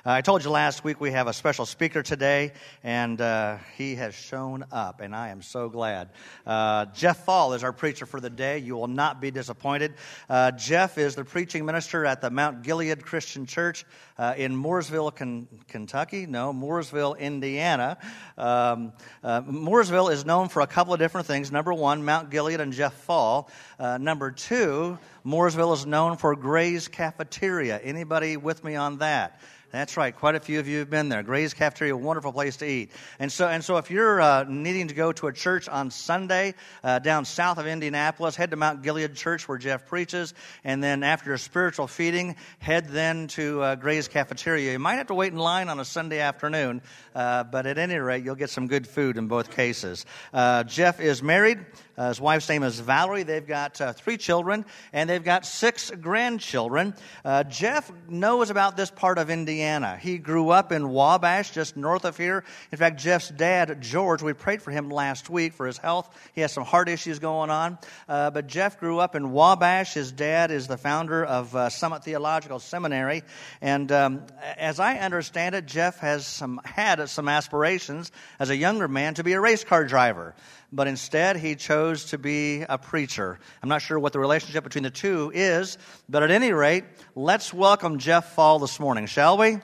I told you last week we have a special speaker today, and he has shown up, and I am so glad. Jeff Fall is our preacher for the day. You will not be disappointed. Jeff is the preaching minister at the Mount Gilead Christian Church in Mooresville, Kentucky. No, Mooresville, Indiana. Mooresville is known for a couple of different things. Number one, Mount Gilead and Jeff Fall. Number two, Mooresville is known for Gray's Cafeteria. Anybody with me on that? That's right. Quite a few of you have been there. Gray's Cafeteria, a wonderful place to eat. And so if you're needing to go to a church on Sunday down south of Indianapolis, head to Mount Gilead Church where Jeff preaches. And then after your spiritual feeding, head then to Gray's Cafeteria. You might have to wait in line on a Sunday afternoon, but at any rate, you'll get some good food in both cases. Jeff is married. His wife's name is Valerie. They've got 3 children, and they've got 6 grandchildren. Jeff knows about this part of Indiana. He grew up in Wabash, just north of here. In fact, Jeff's dad, George, we prayed for him last week for his health. He has some heart issues going on. But Jeff grew up in Wabash. His dad is the founder of Summit Theological Seminary. And as I understand it, Jeff has had some aspirations as a younger man to be a race car driver. But instead, he chose to be a preacher. I'm not sure what the relationship between the two is, but at any rate, let's welcome Jeff Fall this morning, shall we?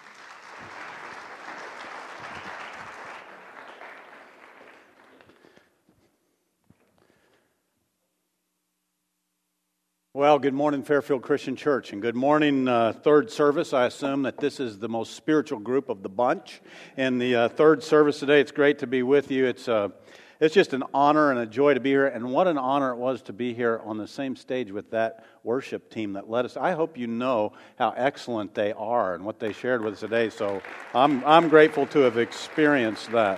Well, good morning, Fairfield Christian Church, and good morning, third service. I assume that this is the most spiritual group of the bunch. In the third service today, it's great to be with you. It's just an honor and a joy to be here, and what an honor it was to be here on the same stage with that worship team that led us. I hope you know how excellent they are and what they shared with us today, so I'm grateful to have experienced that.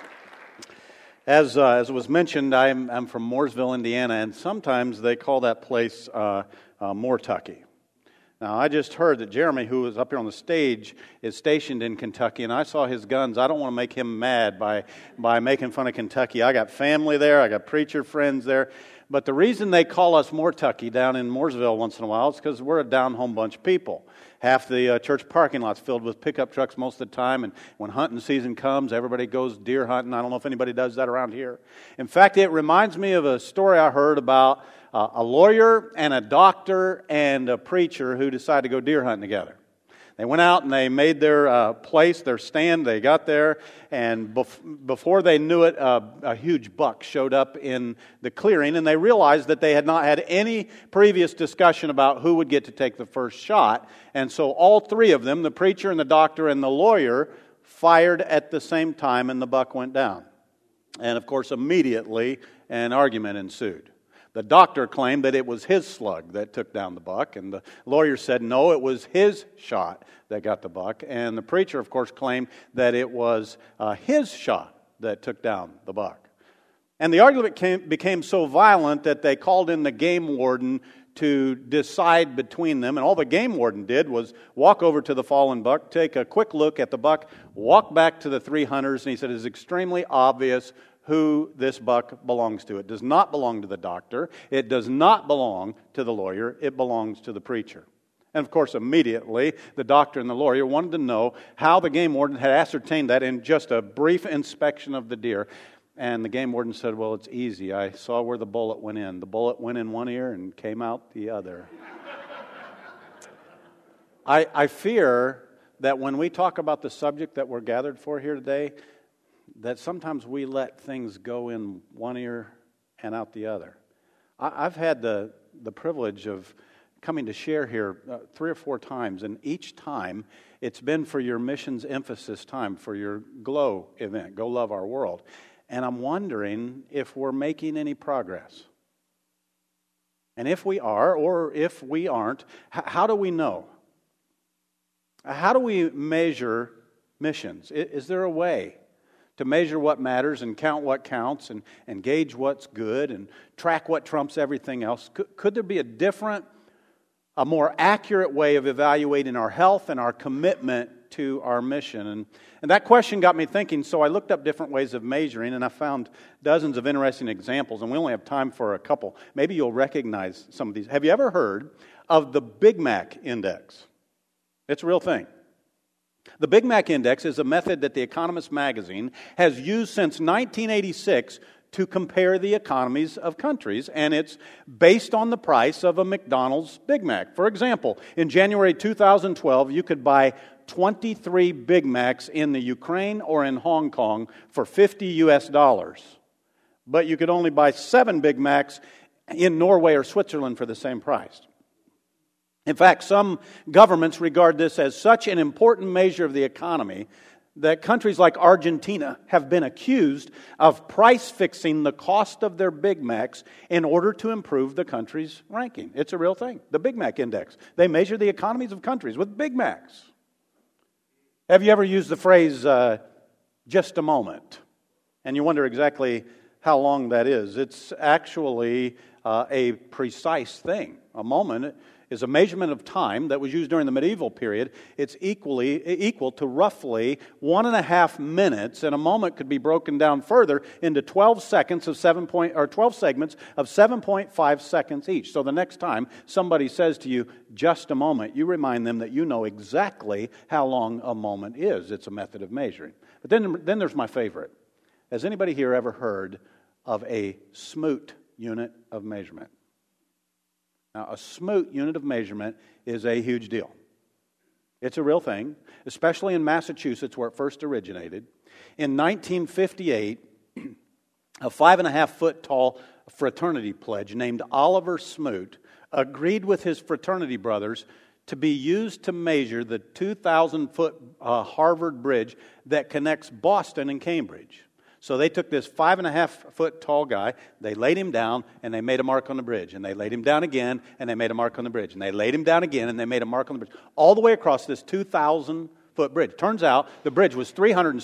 As was mentioned, I'm from Mooresville, Indiana, and sometimes they call that place Moortucky. Now, I just heard that Jeremy, who was up here on the stage, is stationed in Kentucky, and I saw his guns. I don't want to make him mad by making fun of Kentucky. I got family there. I got preacher friends there. But the reason they call us Moortucky down in Mooresville once in a while is because we're a down-home bunch of people. Half the church parking lot's filled with pickup trucks most of the time, and when hunting season comes, everybody goes deer hunting. I don't know if anybody does that around here. In fact, it reminds me of a story I heard about a lawyer and a doctor and a preacher who decided to go deer hunting together. They went out and they made their place, their stand. They got there, and before they knew it, a huge buck showed up in the clearing, and they realized that they had not had any previous discussion about who would get to take the first shot. And so all 3 of them, the preacher and the doctor and the lawyer, fired at the same time, and the buck went down. And of course, immediately an argument ensued. The doctor claimed that it was his slug that took down the buck, and the lawyer said no, it was his shot that got the buck. And the preacher, of course, claimed that it was his shot that took down the buck. And the argument became so violent that they called in the game warden to decide between them. And all the game warden did was walk over to the fallen buck, take a quick look at the buck, walk back to the 3 hunters, and he said it's extremely obvious who this buck belongs to. It does not belong to the doctor. It does not belong to the lawyer. It belongs to the preacher. And of course, immediately, the doctor and the lawyer wanted to know how the game warden had ascertained that in just a brief inspection of the deer. And the game warden said, well, it's easy. I saw where the bullet went in. The bullet went in one ear and came out the other. I fear that when we talk about the subject that we're gathered for here today, that sometimes we let things go in one ear and out the other. I've had the privilege of coming to share here 3 or 4 times, and each time it's been for your missions emphasis time, for your GLOW event, Go Love Our World. And I'm wondering if we're making any progress. And if we are, or if we aren't, how do we know? How do we measure missions? Is there a way to measure what matters and count what counts and gauge what's good and track what trumps everything else? Could there be a more accurate way of evaluating our health and our commitment to our mission? And that question got me thinking, so I looked up different ways of measuring, and I found dozens of interesting examples, and we only have time for a couple. Maybe you'll recognize some of these. Have you ever heard of the Big Mac Index? It's a real thing. The Big Mac Index is a method that The Economist magazine has used since 1986 to compare the economies of countries, and it's based on the price of a McDonald's Big Mac. For example, in January 2012, you could buy 23 Big Macs in the Ukraine or in Hong Kong for $50 US. But you could only buy 7 Big Macs in Norway or Switzerland for the same price. In fact, some governments regard this as such an important measure of the economy that countries like Argentina have been accused of price-fixing the cost of their Big Macs in order to improve the country's ranking. It's a real thing, the Big Mac Index. They measure the economies of countries with Big Macs. Have you ever used the phrase, just a moment? And you wonder exactly how long that is. It's actually a precise thing. A moment is a measurement of time that was used during the medieval period. It's equal to roughly 1.5 minutes, and a moment could be broken down further into 12 segments of 7.5 seconds each. So the next time somebody says to you, just a moment, you remind them that you know exactly how long a moment is. It's a method of measuring. But then there's my favorite. Has anybody here ever heard of a smoot unit of measurement? Now, a smoot unit of measurement is a huge deal. It's a real thing, especially in Massachusetts where it first originated. In 1958, a 5.5-foot tall fraternity pledge named Oliver Smoot agreed with his fraternity brothers to be used to measure the 2,000-foot Harvard Bridge that connects Boston and Cambridge. So they took this 5.5-foot tall guy, they laid him down, and they made a mark on the bridge. And they laid him down again, and they made a mark on the bridge. And they laid him down again, and they made a mark on the bridge. All the way across this 2,000-foot bridge. Turns out the bridge was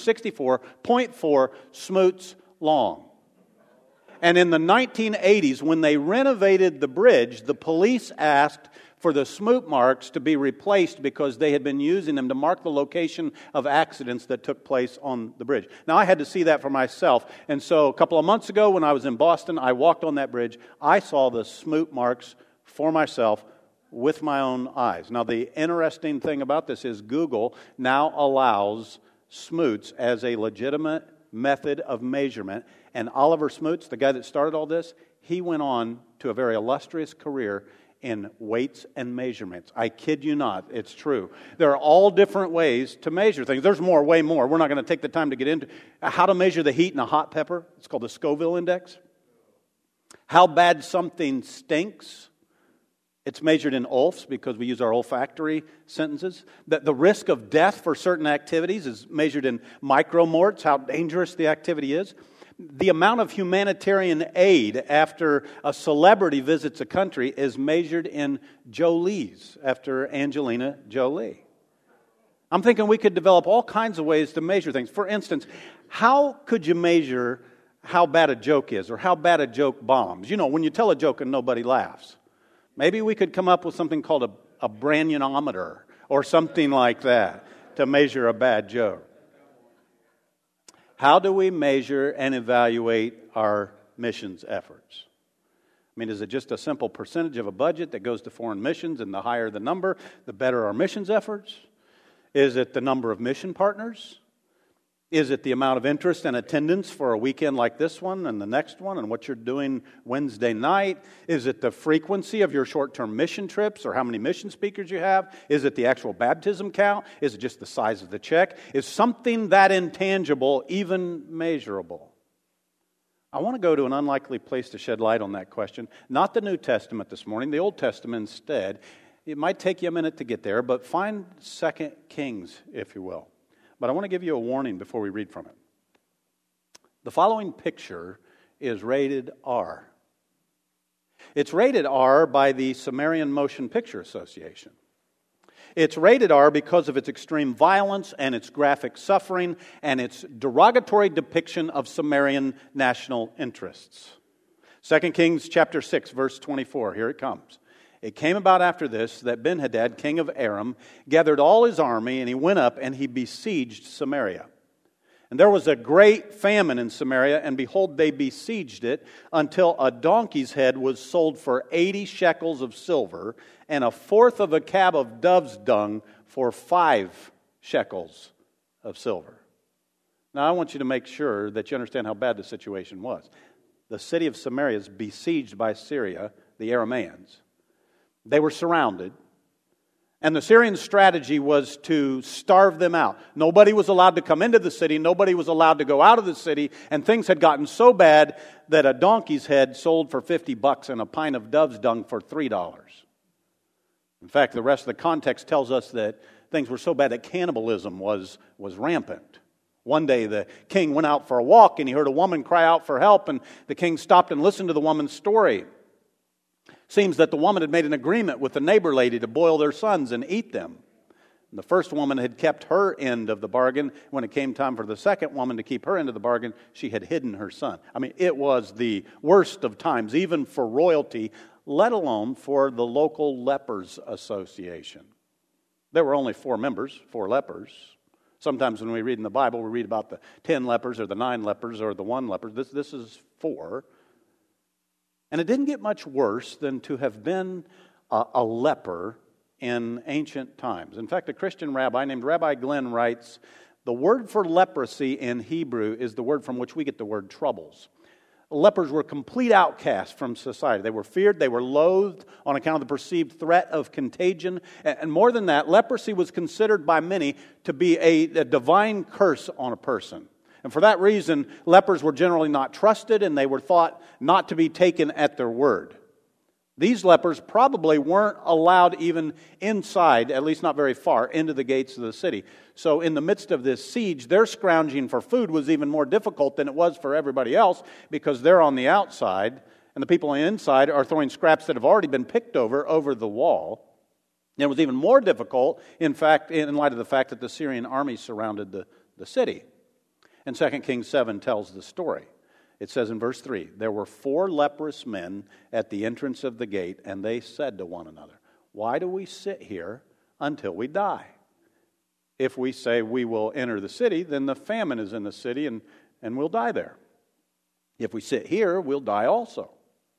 364.4 smoots long. And in the 1980s, when they renovated the bridge, the police asked for the smoot marks to be replaced because they had been using them to mark the location of accidents that took place on the bridge. Now, I had to see that for myself. And so a couple of months ago when I was in Boston, I walked on that bridge. I saw the smoot marks for myself with my own eyes. Now, the interesting thing about this is Google now allows smoots as a legitimate method of measurement. And Oliver Smoot, the guy that started all this, he went on to a very illustrious career in weights and measurements. I kid you not, it's true. There are all different ways to measure things. There's more, way more. We're not going to take the time to get into how to measure the heat in a hot pepper. It's called the Scoville Index. How bad something stinks. It's measured in olfs because we use our olfactory senses. The risk of death for certain activities is measured in micromorts, how dangerous the activity is. The amount of humanitarian aid after a celebrity visits a country is measured in Jolies, after Angelina Jolie. I'm thinking we could develop all kinds of ways to measure things. For instance, how could you measure how bad a joke is or how bad a joke bombs? You know, when you tell a joke and nobody laughs. Maybe we could come up with something called a Branionometer or something like that to measure a bad joke. How do we measure and evaluate our missions efforts? I mean, is it just a simple percentage of a budget that goes to foreign missions, and the higher the number, the better our missions efforts? Is it the number of mission partners? Is it the amount of interest and attendance for a weekend like this one and the next one and what you're doing Wednesday night? Is it the frequency of your short-term mission trips or how many mission speakers you have? Is it the actual baptism count? Is it just the size of the check? Is something that intangible even measurable? I want to go to an unlikely place to shed light on that question. Not the New Testament this morning, the Old Testament instead. It might take you a minute to get there, but find 2 Kings, if you will. But I want to give you a warning before we read from it. The following picture is rated R. It's rated R by the Sumerian Motion Picture Association. It's rated R because of its extreme violence and its graphic suffering and its derogatory depiction of Sumerian national interests. 2 Kings chapter 6, verse 24. Here it comes. It came about after this that Ben-Hadad, king of Aram, gathered all his army, and he went up and he besieged Samaria. And there was a great famine in Samaria, and behold, they besieged it until a donkey's head was sold for 80 shekels of silver, and a fourth of a cab of dove's dung for 5 shekels of silver. Now, I want you to make sure that you understand how bad the situation was. The city of Samaria is besieged by Syria, the Arameans. They were surrounded. And the Syrian strategy was to starve them out. Nobody was allowed to come into the city. Nobody was allowed to go out of the city. And things had gotten so bad that a donkey's head sold for $50 and a pint of dove's dung for $3. In fact, the rest of the context tells us that things were so bad that cannibalism was rampant. One day the king went out for a walk and he heard a woman cry out for help, and the king stopped and listened to the woman's story. Seems that the woman had made an agreement with the neighbor lady to boil their sons and eat them. And the first woman had kept her end of the bargain. When it came time for the second woman to keep her end of the bargain, she had hidden her son. I mean, it was the worst of times, even for royalty, let alone for the local lepers association. There were only 4 members, 4 lepers. Sometimes when we read in the Bible, we read about the 10 lepers or the 9 lepers or the 1 leper. This is 4. And it didn't get much worse than to have been a leper in ancient times. In fact, a Christian rabbi named Rabbi Glenn writes, the word for leprosy in Hebrew is the word from which we get the word troubles. Lepers were complete outcasts from society. They were feared, they were loathed on account of the perceived threat of contagion. And more than that, leprosy was considered by many to be a divine curse on a person. And for that reason, lepers were generally not trusted, and they were thought not to be taken at their word. These lepers probably weren't allowed even inside, at least not very far, into the gates of the city. So in the midst of this siege, their scrounging for food was even more difficult than it was for everybody else, because they're on the outside, and the people on the inside are throwing scraps that have already been picked over the wall. And it was even more difficult, in fact, in light of the fact that the Syrian army surrounded the city. And 2 Kings 7 tells the story. It says in verse 3, there were 4 leprous men at the entrance of the gate, and they said to one another, why do we sit here until we die? If we say we will enter the city, then the famine is in the city, and we'll die there. If we sit here, we'll die also.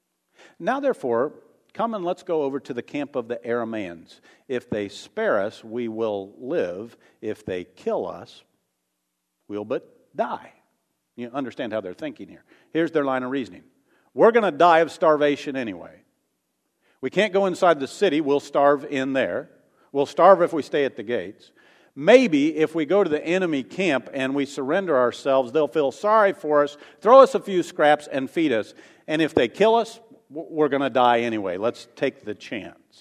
Now therefore, come and let's go over to the camp of the Arameans. If they spare us, we will live. If they kill us, we'll but die. You understand how they're thinking here. Here's their line of reasoning. We're going to die of starvation anyway. We can't go inside the city. We'll starve in there. We'll starve if we stay at the gates. Maybe if we go to the enemy camp and we surrender ourselves, they'll feel sorry for us, throw us a few scraps, and feed us. And if they kill us, we're going to die anyway. Let's take the chance.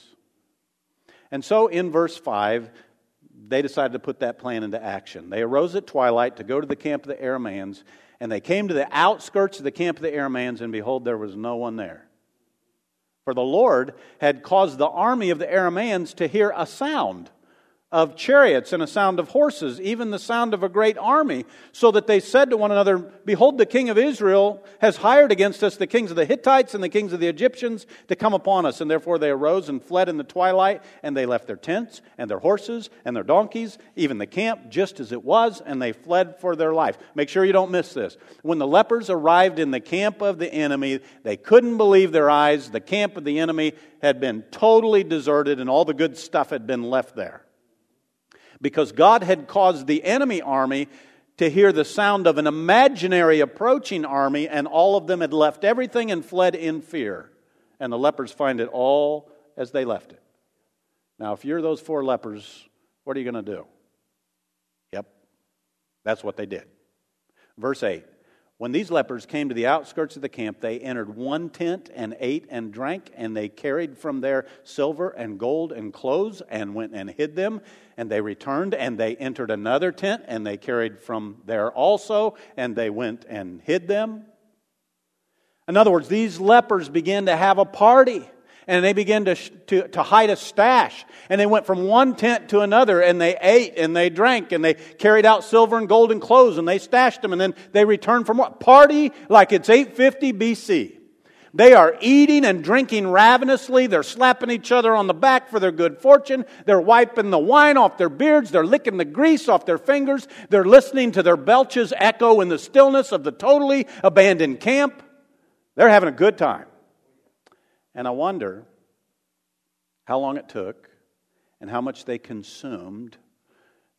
And so in verse 5, they decided to put that plan into action. They arose at twilight to go to the camp of the Arameans, and they came to the outskirts of the camp of the Arameans, and behold, there was no one there. For the Lord had caused the army of the Arameans to hear a sound of chariots and a sound of horses, even the sound of a great army, so that they said to one another, behold, the king of Israel has hired against us the kings of the Hittites and the kings of the Egyptians to come upon us. And therefore they arose and fled in the twilight, and they left their tents and their horses and their donkeys, even the camp, just as it was, and they fled for their life. Make sure you don't miss this. When the lepers arrived in the camp of the enemy, they couldn't believe their eyes. The camp of the enemy had been totally deserted, and all the good stuff had been left there. Because God had caused the enemy army to hear the sound of an imaginary approaching army, and all of them had left everything and fled in fear. And the lepers find it all as they left it. Now, if you're those 4 lepers, what are you going to do? Yep, that's what they did. Verse 8. When these lepers came to the outskirts of the camp, they entered one tent and ate and drank, and they carried from there silver and gold and clothes and went and hid them. And they returned and they entered another tent, and they carried from there also, and they went and hid them. In other words, these lepers began to have a party. And they began to hide a stash. And they went from one tent to another, and they ate and they drank and they carried out silver and gold and clothes, and they stashed them, and then they returned from what? Party like it's 850 BC. They are eating and drinking ravenously. They're slapping each other on the back for their good fortune. They're wiping the wine off their beards. They're licking the grease off their fingers. They're listening to their belches echo in the stillness of the totally abandoned camp. They're having a good time. And I wonder how long it took and how much they consumed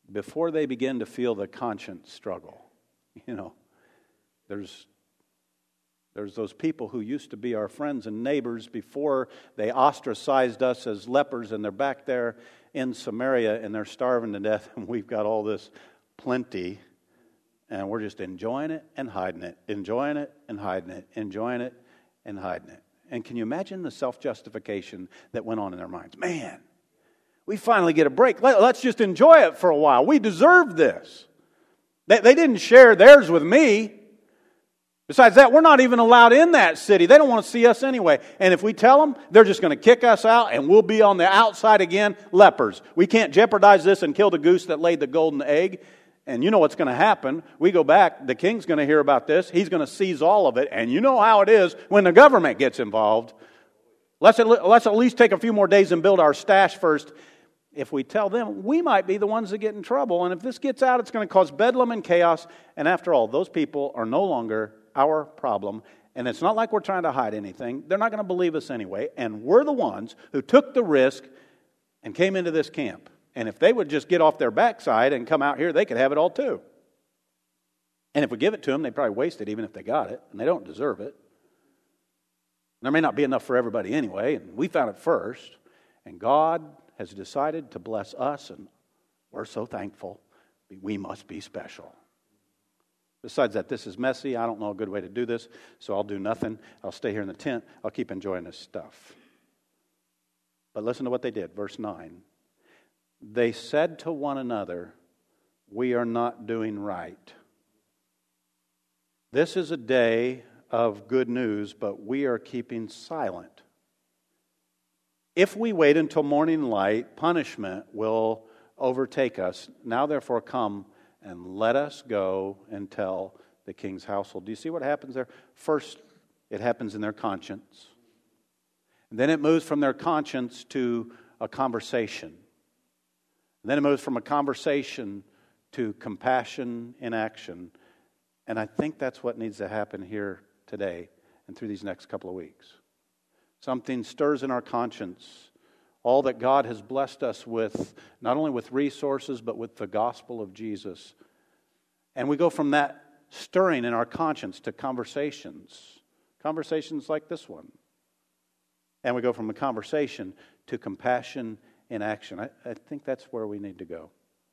before they begin to feel the conscience struggle. You know, there's those people who used to be our friends and neighbors before they ostracized us as lepers, and they're back there in Samaria and they're starving to death, and we've got all this plenty, and we're just enjoying it and hiding it, enjoying it and hiding it, enjoying it and hiding it. And can you imagine the self-justification that went on in their minds? Man, we finally get a break. Let's just enjoy it for a while. We deserve this. They didn't share theirs with me. Besides that, we're not even allowed in that city. They don't want to see us anyway. And if we tell them, they're just going to kick us out and we'll be on the outside again, lepers. We can't jeopardize this and kill the goose that laid the golden egg. And you know what's going to happen. We go back, the king's going to hear about this. He's going to seize all of it. And you know how it is when the government gets involved. Let's at least take a few more days and build our stash first. If we tell them, we might be the ones that get in trouble. And if this gets out, it's going to cause bedlam and chaos. And after all, those people are no longer our problem. And it's not like we're trying to hide anything. They're not going to believe us anyway. And we're the ones who took the risk and came into this camp. And if they would just get off their backside and come out here, they could have it all too. And if we give it to them, they'd probably waste it even if they got it. And they don't deserve it. There may not be enough for everybody anyway. And we found it first. And God has decided to bless us. And we're so thankful. We must be special. Besides that, this is messy. I don't know a good way to do this. So I'll do nothing. I'll stay here in the tent. I'll keep enjoying this stuff. But listen to what they did. Verse 9. They said to one another, we are not doing right. This is a day of good news, but we are keeping silent. If we wait until morning light, punishment will overtake us. Now therefore come and let us go and tell the king's household. Do you see what happens there? First, it happens in their conscience. And then it moves from their conscience to a conversation. And then it moves from a conversation to compassion in action. And I think that's what needs to happen here today and through these next couple of weeks. Something stirs in our conscience. All that God has blessed us with, not only with resources, but with the gospel of Jesus. And we go from that stirring in our conscience to conversations. Conversations like this one. And we go from a conversation to compassion in action. I think that's where we need to go.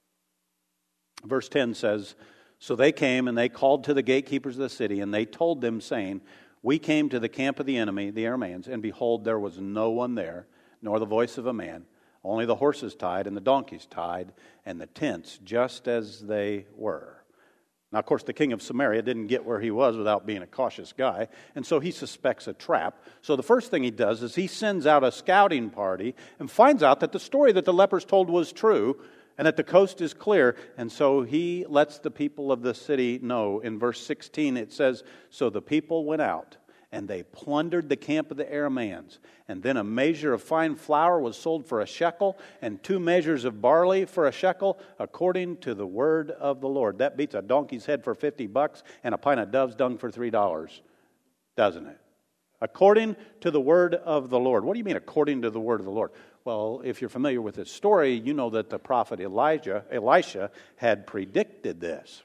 Verse 10 says, so they came and they called to the gatekeepers of the city, and they told them, saying, we came to the camp of the enemy, the Arameans, and behold, there was no one there, nor the voice of a man, only the horses tied and the donkeys tied, and the tents just as they were. Now, of course, the king of Samaria didn't get where he was without being a cautious guy, and so he suspects a trap. So the first thing he does is he sends out a scouting party and finds out that the story that the lepers told was true and that the coast is clear. And so he lets the people of the city know. In verse 16 it says, so the people went out and they plundered the camp of the Arameans. And then a measure of fine flour was sold for a shekel, and 2 measures of barley for a shekel, according to the word of the Lord. That beats a donkey's head for $50 and a pint of dove's dung for $3, doesn't it? According to the word of the Lord. What do you mean, according to the word of the Lord? Well, if you're familiar with this story, you know that the prophet Elisha had predicted this.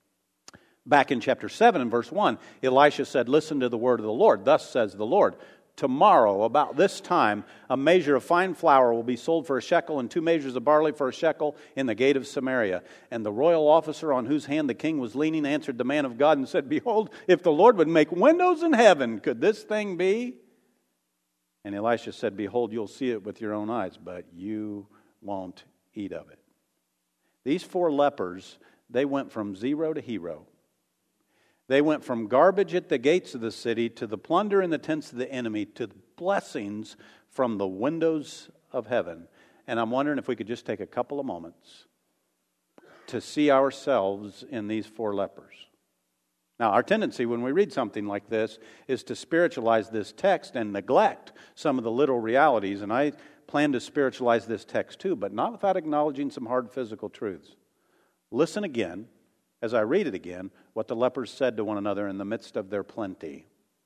Back in chapter 7 and verse 1, Elisha said, listen to the word of the Lord. Thus says the Lord, tomorrow, about this time, a measure of fine flour will be sold for a shekel and 2 measures of barley for a shekel in the gate of Samaria. And the royal officer on whose hand the king was leaning answered the man of God and said, behold, if the Lord would make windows in heaven, could this thing be? And Elisha said, behold, you'll see it with your own eyes, but you won't eat of it. These 4 lepers, they went from zero to hero. They went from garbage at the gates of the city to the plunder in the tents of the enemy to blessings from the windows of heaven. And I'm wondering if we could just take a couple of moments to see ourselves in these 4 lepers. Now, our tendency when we read something like this is to spiritualize this text and neglect some of the literal realities. And I plan to spiritualize this text too, but not without acknowledging some hard physical truths. Listen again, as I read it again, what the lepers said to one another in the midst of their plenty.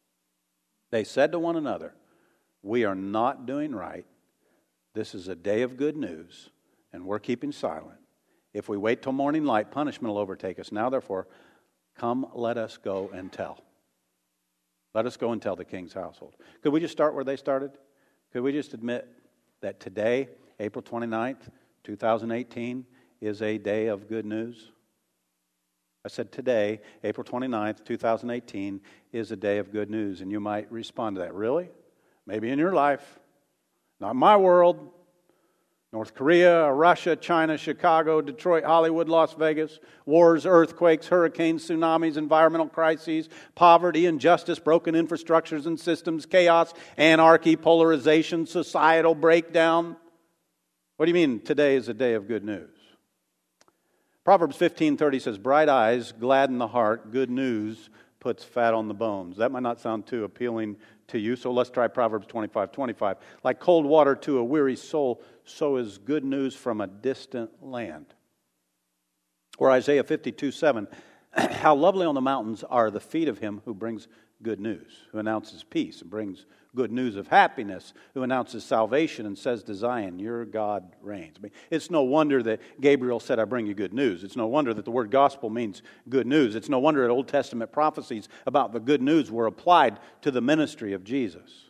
They said to one another, we are not doing right. This is a day of good news, and we're keeping silent. If we wait till morning light, punishment will overtake us. Now, therefore, come, let us go and tell. Let us go and tell the king's household. Could we just start where they started? Could we just admit that today, April 29th, 2018, is a day of good news? I said today, April 29th, 2018, is a day of good news. And you might respond to that. Really? Maybe in your life. Not in my world. North Korea, Russia, China, Chicago, Detroit, Hollywood, Las Vegas. Wars, earthquakes, hurricanes, tsunamis, environmental crises, poverty, injustice, broken infrastructures and systems, chaos, anarchy, polarization, societal breakdown. What do you mean today is a day of good news? Proverbs 15:30 says, bright eyes gladden the heart, good news puts fat on the bones. That might not sound too appealing to you, so let's try Proverbs 25:25. Like cold water to a weary soul, so is good news from a distant land. Or Isaiah 52:7, how lovely on the mountains are the feet of him who brings good news, who announces peace and brings good news of happiness, who announces salvation and says to Zion, your God reigns. I mean, it's no wonder that Gabriel said, I bring you good news. It's no wonder that the word gospel means good news. It's no wonder that Old Testament prophecies about the good news were applied to the ministry of Jesus.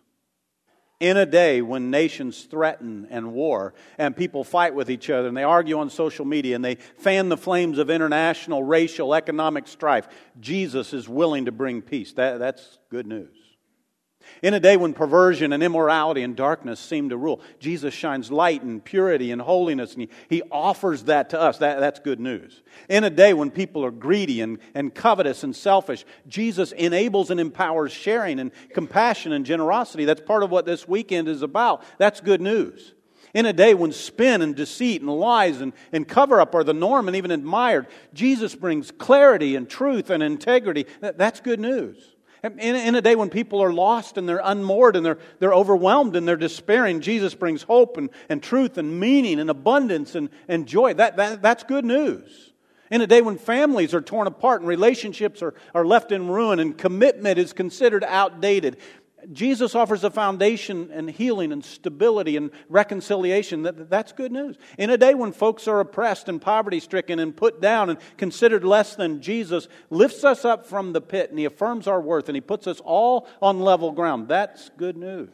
In a day when nations threaten and war, and people fight with each other, and they argue on social media, and they fan the flames of international, racial, economic strife, Jesus is willing to bring peace. That's good news. In a day when perversion and immorality and darkness seem to rule, Jesus shines light and purity and holiness, and He offers that to us. That's good news. In a day when people are greedy and covetous and selfish, Jesus enables and empowers sharing and compassion and generosity. That's part of what this weekend is about. That's good news. In a day when spin and deceit and lies and cover-up are the norm and even admired, Jesus brings clarity and truth and integrity. That's good news. In a day when people are lost and they're unmoored and they're overwhelmed and they're despairing, Jesus brings hope and truth and meaning and abundance and joy. That's good news. In a day when families are torn apart and relationships are left in ruin and commitment is considered outdated, Jesus offers a foundation and healing and stability and reconciliation. That's good news. In a day when folks are oppressed and poverty-stricken and put down and considered less than, Jesus lifts us up from the pit and He affirms our worth and He puts us all on level ground. That's good news.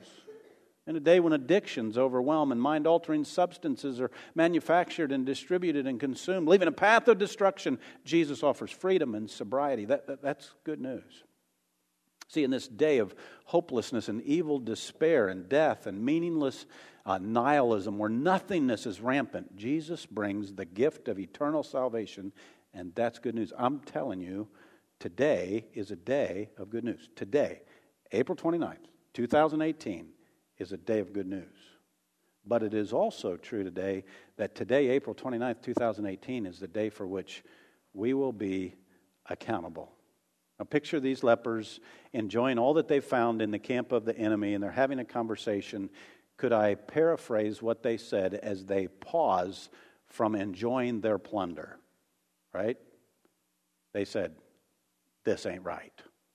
In a day when addictions overwhelm and mind-altering substances are manufactured and distributed and consumed, leaving a path of destruction, Jesus offers freedom and sobriety. That's good news. See, in this day of hopelessness and evil despair and death and meaningless nihilism where nothingness is rampant, Jesus brings the gift of eternal salvation, and that's good news. I'm telling you, today is a day of good news. Today, April 29th, 2018, is a day of good news. But it is also true today that today, April 29th, 2018, is the day for which we will be accountable. Now picture these lepers enjoying all that they found in the camp of the enemy, and they're having a conversation. Could I paraphrase what they said as they pause from enjoying their plunder? Right? They said, this ain't right.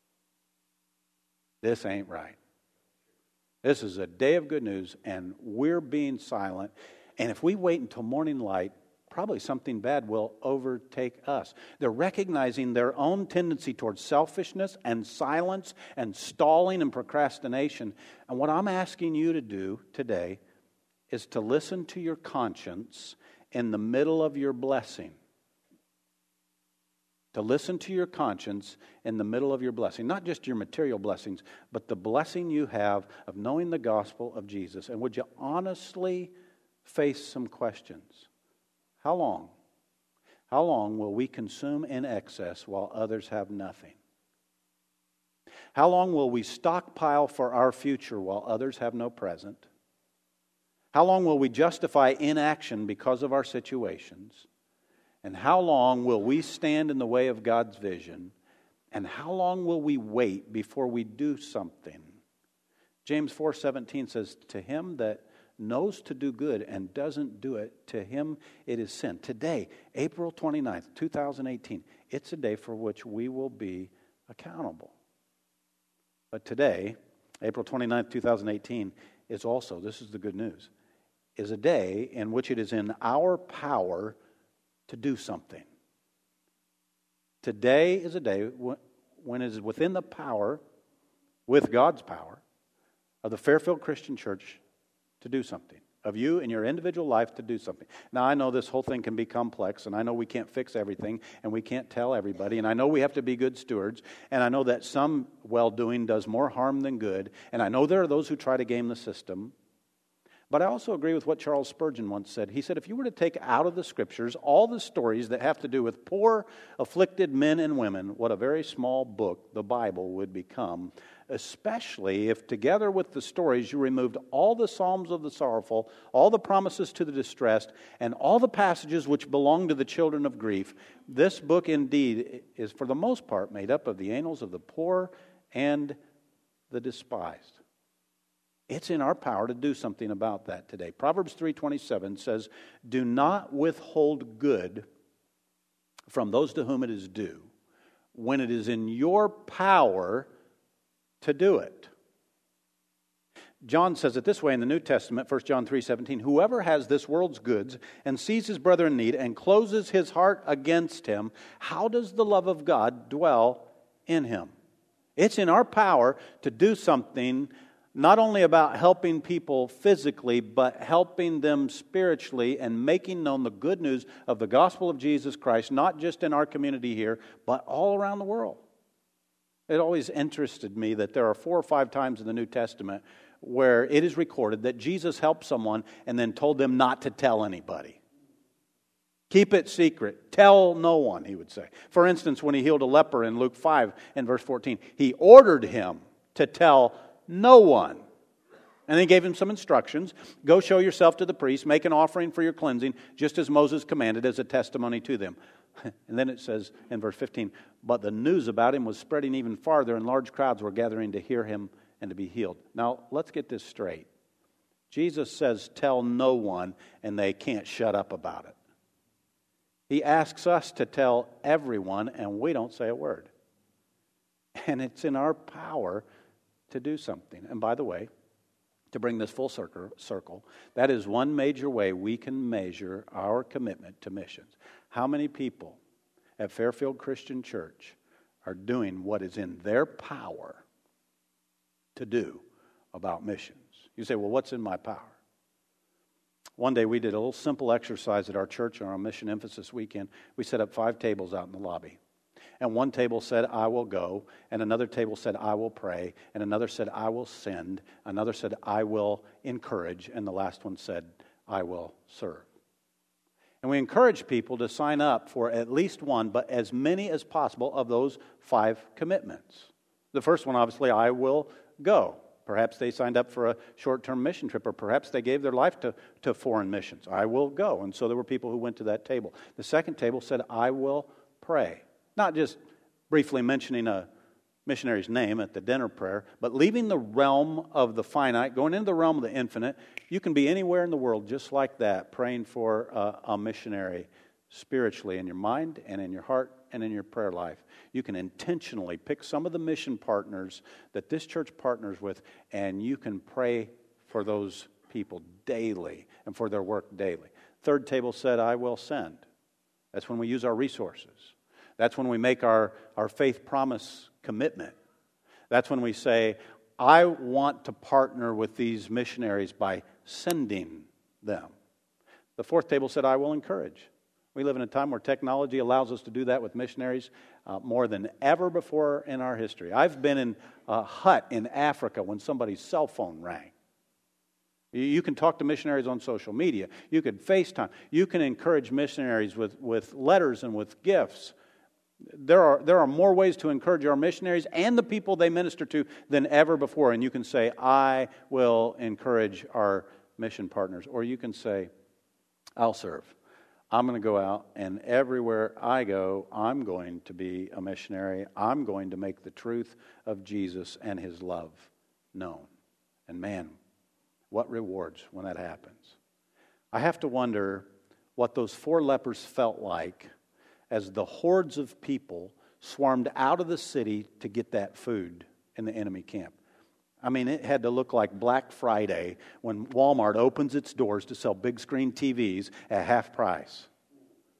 This ain't right. This is a day of good news, and we're being silent. And if we wait until morning light, probably something bad will overtake us. They're recognizing their own tendency towards selfishness and silence and stalling and procrastination. And what I'm asking you to do today is to listen to your conscience in the middle of your blessing. To listen to your conscience in the middle of your blessing. Not just your material blessings, but the blessing you have of knowing the gospel of Jesus. And would you honestly face some questions? How long? How long will we consume in excess while others have nothing? How long will we stockpile for our future while others have no present? How long will we justify inaction because of our situations? And how long will we stand in the way of God's vision? And how long will we wait before we do something? James 4:17 says, to him that knows to do good and doesn't do it, to him it is sin. Today, April 29th, 2018, it's a day for which we will be accountable. But today, April 29th, 2018, is also, this is the good news, is a day in which it is in our power to do something. Today is a day when it is within the power, with God's power, of the Fairfield Christian Church to do something. Of you in your individual life to do something. Now, I know this whole thing can be complex, and I know we can't fix everything, and we can't tell everybody, and I know we have to be good stewards, and I know that some well-doing does more harm than good, and I know there are those who try to game the system. But I also agree with what Charles Spurgeon once said. He said, if you were to take out of the Scriptures all the stories that have to do with poor, afflicted men and women, what a very small book the Bible would become, especially if together with the stories you removed all the Psalms of the sorrowful, all the promises to the distressed, and all the passages which belong to the children of grief. This book indeed is for the most part made up of the annals of the poor and the despised. It's in our power to do something about that today. Proverbs 3:27 says, do not withhold good from those to whom it is due, when it is in your power to do it. John says it this way in the New Testament, 1 John 3:17, whoever has this world's goods and sees his brother in need and closes his heart against him, how does the love of God dwell in him? It's in our power to do something not only about helping people physically, but helping them spiritually and making known the good news of the gospel of Jesus Christ, not just in our community here, but all around the world. It always interested me that there are 4 or 5 times in the New Testament where it is recorded that Jesus helped someone and then told them not to tell anybody. Keep it secret. Tell no one, he would say. For instance, when he healed a leper in Luke 5 and verse 14, he ordered him to tell no one. And then gave him some instructions. Go show yourself to the priest, make an offering for your cleansing, just as Moses commanded as a testimony to them. And then it says in verse 15, but the news about him was spreading even farther, and large crowds were gathering to hear him and to be healed. Now, let's get this straight. Jesus says, tell no one, and they can't shut up about it. He asks us to tell everyone, and we don't say a word. And it's in our power to do something. And by the way, to bring this full circle, that is one major way we can measure our commitment to missions. How many people at Fairfield Christian Church are doing what is in their power to do about missions? You say, well, what's in my power? One day we did a little simple exercise at our church on our Mission Emphasis weekend. We set up 5 tables out in the lobby. And one table said, I will go. And another table said, I will pray. And another said, I will send. Another said, I will encourage. And the last one said, I will serve. And we encourage people to sign up for at least one, but as many as possible of those 5 commitments. The first one, obviously, I will go. Perhaps they signed up for a short-term mission trip, or perhaps they gave their life to foreign missions. I will go. And so there were people who went to that table. The second table said, I will pray. Not just briefly mentioning a missionary's name at the dinner prayer, but leaving the realm of the finite, going into the realm of the infinite. You can be anywhere in the world just like that, praying for a missionary spiritually in your mind and in your heart and in your prayer life. You can intentionally pick some of the mission partners that this church partners with, and you can pray for those people daily and for their work daily. Third table said, I will send. That's when we use our resources. That's when we make our faith promise commitment. That's when we say, I want to partner with these missionaries by sending them. The fourth table said, I will encourage. We live in a time where technology allows us to do that with missionaries more than ever before in our history. I've been in a hut in Africa when somebody's cell phone rang. You can talk to missionaries on social media. You can FaceTime. You can encourage missionaries with letters and with gifts. There are more ways to encourage our missionaries and the people they minister to than ever before. And you can say, I will encourage our mission partners. Or you can say, I'll serve. I'm going to go out, and everywhere I go, I'm going to be a missionary. I'm going to make the truth of Jesus and His love known. And man, what rewards when that happens. I have to wonder what those 4 lepers felt like as the hordes of people swarmed out of the city to get that food in the enemy camp. I mean, it had to look like Black Friday when Walmart opens its doors to sell big screen TVs at half price.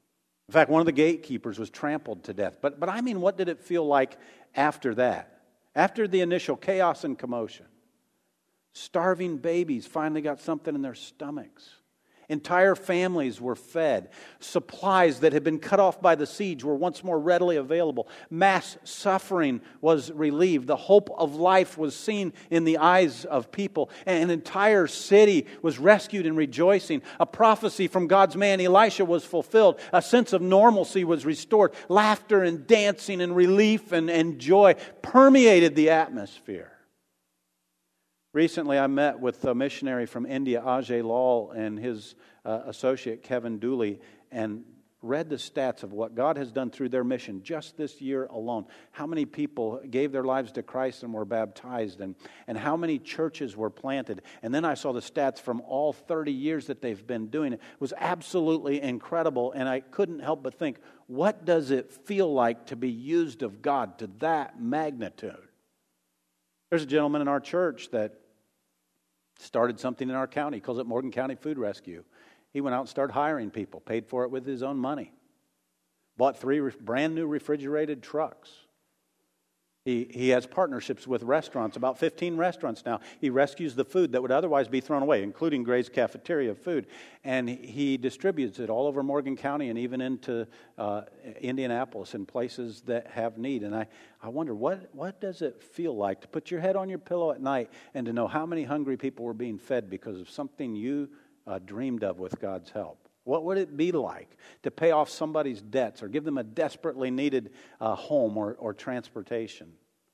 In fact, one of the gatekeepers was trampled to death. But I mean, what did it feel like after that? After the initial chaos and commotion? Starving babies finally got something in their stomachs. Entire families were fed. Supplies that had been cut off by the siege were once more readily available. Mass suffering was relieved. The hope of life was seen in the eyes of people. An entire city was rescued and rejoicing. A prophecy from God's man Elisha was fulfilled. A sense of normalcy was restored. Laughter and dancing and relief and joy permeated the atmosphere. Recently, I met with a missionary from India, Ajay Lal, and his associate, Kevin Dooley, and read the stats of what God has done through their mission just this year alone. How many people gave their lives to Christ and were baptized, and how many churches were planted. And then I saw the stats from all 30 years that they've been doing it. It was absolutely incredible, and I couldn't help but think, what does it feel like to be used of God to that magnitude? There's a gentleman in our church that started something in our county. He calls it Morgan County Food Rescue. He went out and started hiring people, paid for it with his own money. Bought 3 brand new refrigerated trucks. He has partnerships with restaurants, about 15 restaurants now. He rescues the food that would otherwise be thrown away, including Gray's Cafeteria food. And he distributes it all over Morgan County and even into Indianapolis and places that have need. And I wonder, what does it feel like to put your head on your pillow at night and to know how many hungry people were being fed because of something you dreamed of with God's help? What would it be like to pay off somebody's debts or give them a desperately needed home or transportation?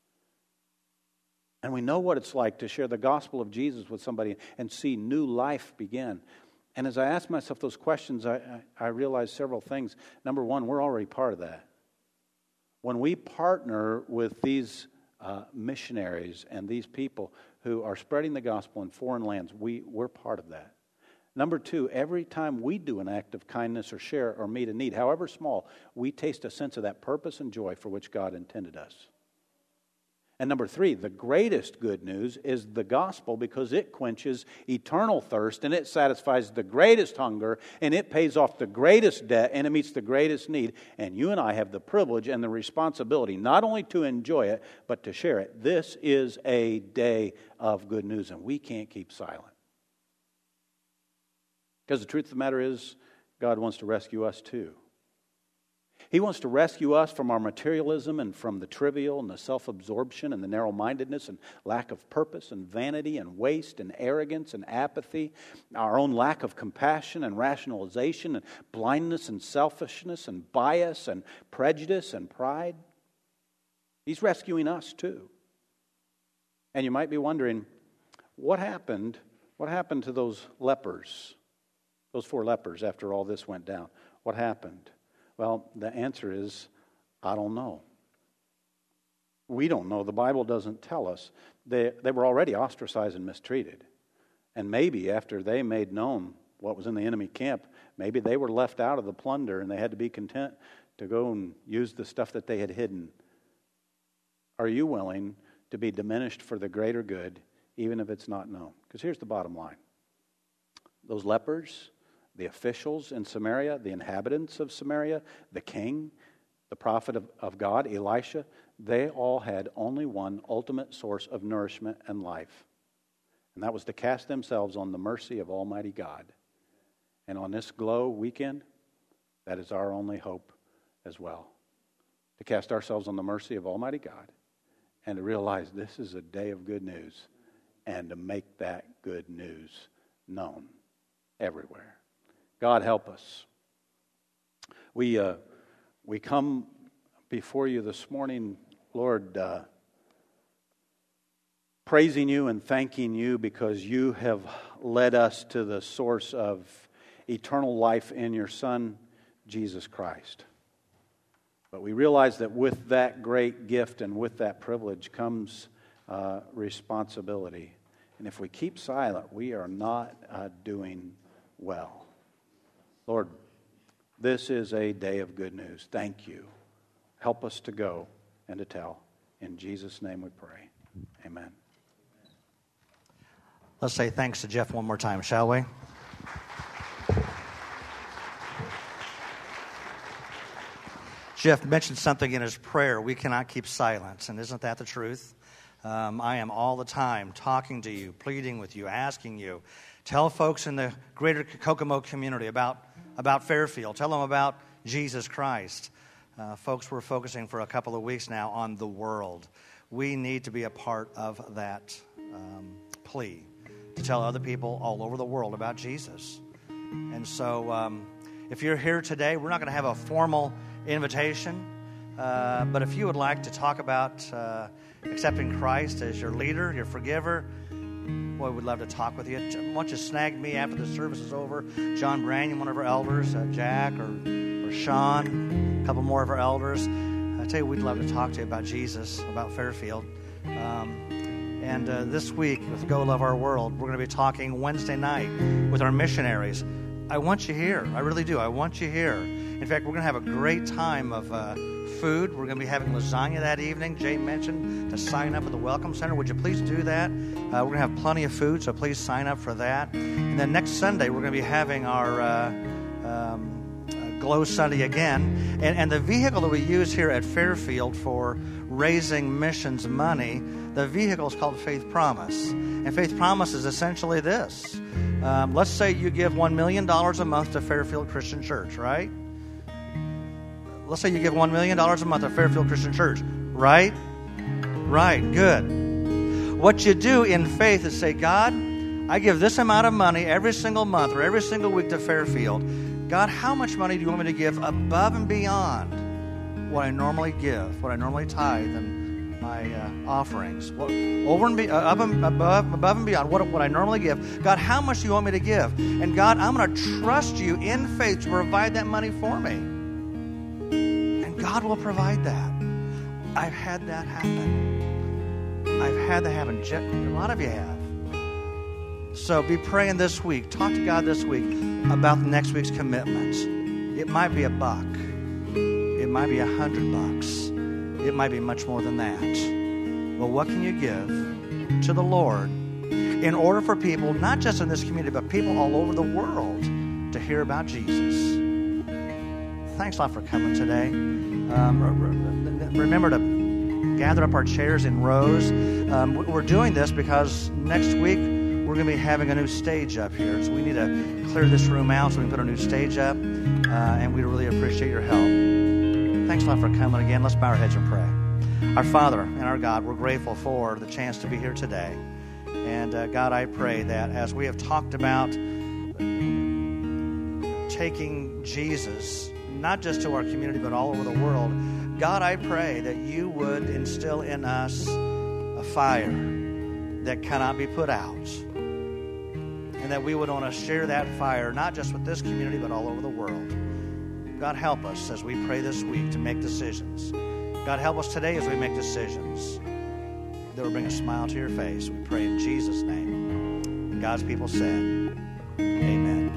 And we know what it's like to share the gospel of Jesus with somebody and see new life begin. And as I asked myself those questions, I realized several things. Number one, we're already part of that. When we partner with these missionaries and these people who are spreading the gospel in foreign lands, we're part of that. Number two, every time we do an act of kindness or share or meet a need, however small, we taste a sense of that purpose and joy for which God intended us. And number three, the greatest good news is the gospel because it quenches eternal thirst and it satisfies the greatest hunger and it pays off the greatest debt and it meets the greatest need. And you and I have the privilege and the responsibility not only to enjoy it, but to share it. This is a day of good news and we can't keep silent. Because the truth of the matter is, God wants to rescue us too. He wants to rescue us from our materialism and from the trivial and the self-absorption and the narrow-mindedness and lack of purpose and vanity and waste and arrogance and apathy, our own lack of compassion and rationalization and blindness and selfishness and bias and prejudice and pride. He's rescuing us too. And you might be wondering, what happened to those lepers? Those 4 lepers after all this went down. What happened? Well, the answer is, I don't know. We don't know. The Bible doesn't tell us. They were already ostracized and mistreated. And maybe after they made known what was in the enemy camp, maybe they were left out of the plunder and they had to be content to go and use the stuff that they had hidden. Are you willing to be diminished for the greater good, even if it's not known? Because here's the bottom line. Those lepers, the officials in Samaria, the inhabitants of Samaria, the king, the prophet of God, Elisha, they all had only one ultimate source of nourishment and life. And that was to cast themselves on the mercy of Almighty God. And on this Glow weekend, that is our only hope as well. To cast ourselves on the mercy of Almighty God and to realize this is a day of good news and to make that good news known everywhere. God help us. We come before you this morning, Lord, praising you and thanking you because you have led us to the source of eternal life in your Son, Jesus Christ. But we realize that with that great gift and with that privilege comes responsibility. And if we keep silent, we are not doing well. Lord, this is a day of good news. Thank you. Help us to go and to tell. In Jesus' name we pray. Amen. Let's say thanks to Jeff one more time, shall we? Jeff mentioned something in his prayer. We cannot keep silence, and isn't that the truth? I am all the time talking to you, pleading with you, asking you. Tell folks in the greater Kokomo community about Fairfield. Tell them about Jesus Christ. Folks, we're focusing for a couple of weeks now on the world. We need to be a part of that plea to tell other people all over the world about Jesus. And so if you're here today, we're not going to have a formal invitation, but if you would like to talk about accepting Christ as your leader, your forgiver, boy, we'd love to talk with you. Why don't you snag me after the service is over? John Branyan, one of our elders, Jack or Sean, a couple more of our elders. I tell you, we'd love to talk to you about Jesus, about Fairfield. And this week with Go Love Our World, we're going to be talking Wednesday night with our missionaries. I want you here. I really do. I want you here. In fact, we're going to have a great time of food. We're going to be having lasagna that evening. Jay mentioned to sign up at the Welcome Center. Would you please do that? We're going to have plenty of food, so please sign up for that. And then next Sunday, we're going to be having our Glow Sunday again. And the vehicle that we use here at Fairfield for raising missions money, the vehicle is called Faith Promise. And Faith Promise is essentially this. Let's say you give $1 million a month to Fairfield Christian Church, right? Let's say you give $1 million a month to Fairfield Christian Church, right? Right, good. What you do in faith is say, God, I give this amount of money every single month or every single week to Fairfield. God, how much money do you want me to give above and beyond what I normally give, what I normally tithe and my offerings? Above and beyond what I normally give. God, how much do you want me to give? And God, I'm going to trust you in faith to provide that money for me. And God will provide that. I've had that happen. I've had that happen. A lot of you have. So be praying this week. Talk to God this week about next week's commitment. It might be $1. It might be $100. It might be much more than that. Well, what can you give to the Lord in order for people, not just in this community, but people all over the world to hear about Jesus? Thanks a lot for coming today. Remember to gather up our chairs in rows. We're doing this because next week we're going to be having a new stage up here. So we need to clear this room out so we can put a new stage up. And we really appreciate your help. Thanks a lot for coming again. Let's bow our heads and pray. Our Father and our God, we're grateful for the chance to be here today. And God, I pray that as we have talked about taking Jesus, not just to our community, but all over the world, God, I pray that you would instill in us a fire that cannot be put out. And that we would want to share that fire, not just with this community, but all over the world. God, help us as we pray this week to make decisions. God, help us today as we make decisions that will bring a smile to your face. We pray in Jesus' name. And God's people said, amen.